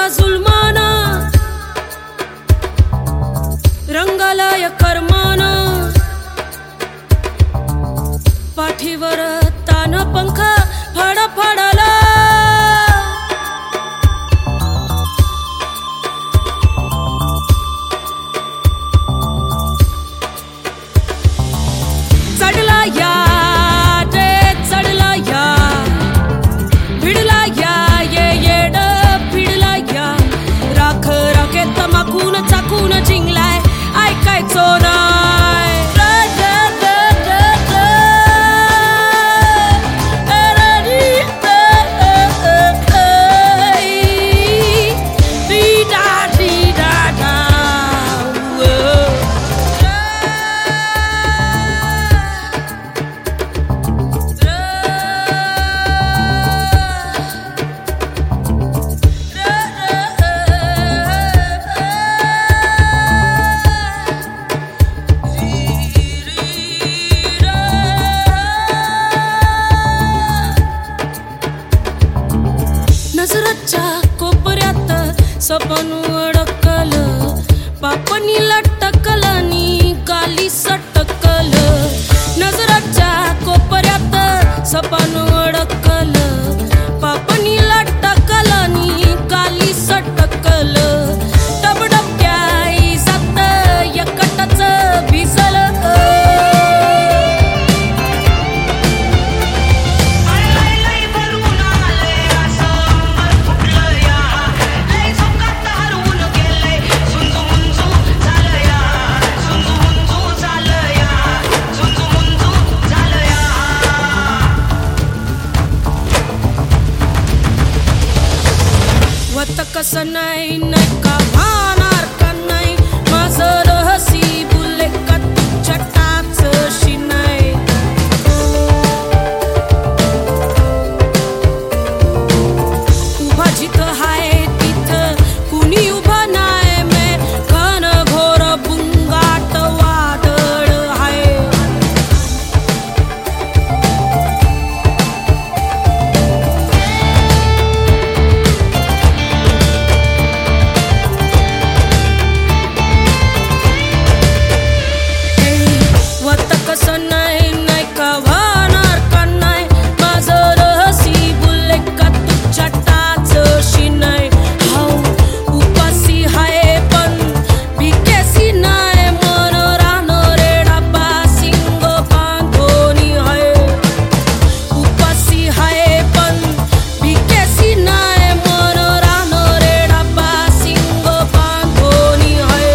जुलमान रंगालाय कर्मान पाठीवर तान पंख फडफडला चढला या रे चढला या भिडला या ये येड भिडला या राख राखे तमाकून चाकून जिंकलाय ऐकायचो नाय नजरच्या कोपऱ्यात सपन अडकल पापनी लटकल नी गाली सटकल नजरच्या कोपऱ्यात सपन अडकल पापनी लटकल नी गाली सटकल डबडब्या इजात एकटच भिजल वत कसं नाही नाही का भानार का नाही माझं रहसी बुले का तुझ्या टाचशी नाही उभा जिथं हाय तिथं कुणी उभा नाय मे घन घोर बुंगाट वादळ हाय कसं नाही नाही का वाहणार का नाही माझं रहसी बुले का तुझ्या टाचशी नाही हाऊ उपासी हाय पण भिकेसी नाही मन रान रेडा बासिंग बांधोनी हाय उपासी हाय पण भिकेसी नाही मन रान रेडा बासिंग बांधोनी हाय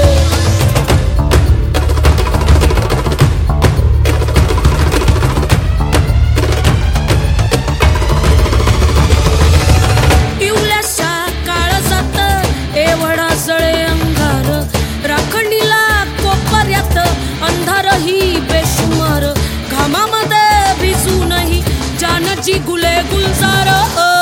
जळे अंगार राखणीला कोपऱ्यात अंधार ही बेशुमार घामामध्ये भिजूनही जानची गुले गुलजार